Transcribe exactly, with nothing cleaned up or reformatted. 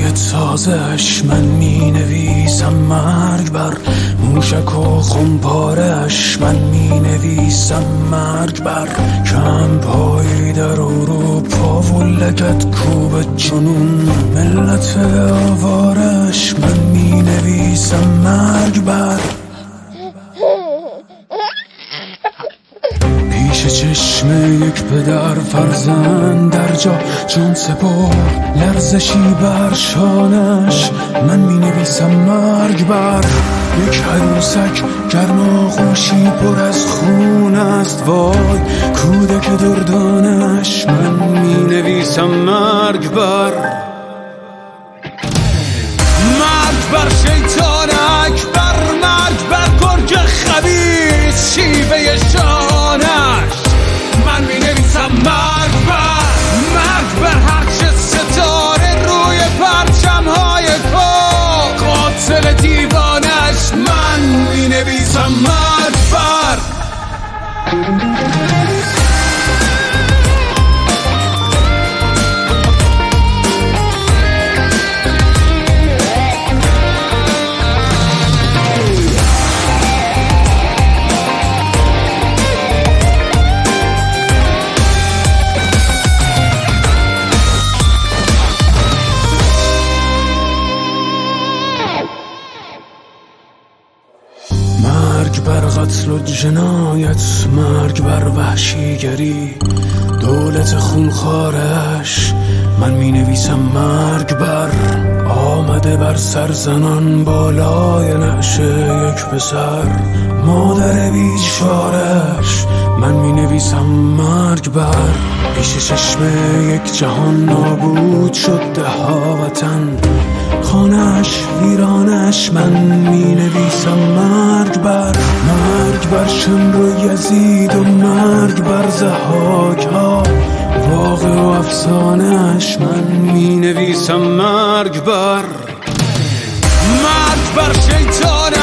تازهش من می نویسم مرگ بر موشک و خمپارش، من می نویسم مرگ بر کم پایی در اروپا و لگت کوب جنون ملت آوارش، من می نویسم مرگ بر پیش چشم یک پدر فرزند در جا جان سپرد لرزشی بر شانش، من می نویسم مرگ بر یک عروسک گرماغوشی پر از خون است، وای کودک دردانش، من می نویسم مرگ بر مرگ بر شیطان اکبر، مرگ بر گرگ خبیث شیوه شانش، من می نویسم مرگ بر مرگ بر هرچه ستاره روی پرچمهای تو قاتل دیوانش، من می نویسم مرگ بر مرگ بر قتل و جنایت، مرگ بر وحشیگری دولت خونخوارش، من می نویسم مرگ بر آمده بر سرزنان بالای نعش یک پسر مادر بیچارش، من می نویسم مرگ بر پیش چشم یک جهان نابود شد ده ها وطن خانه‌اش ویرانش، من می نویسم مرگ بر مرگ بر شمر و یزید و مرگ بر ضحاک ها واقع و افسانه‌اش، من می نویسم مرگ بر مرگ بر شیطان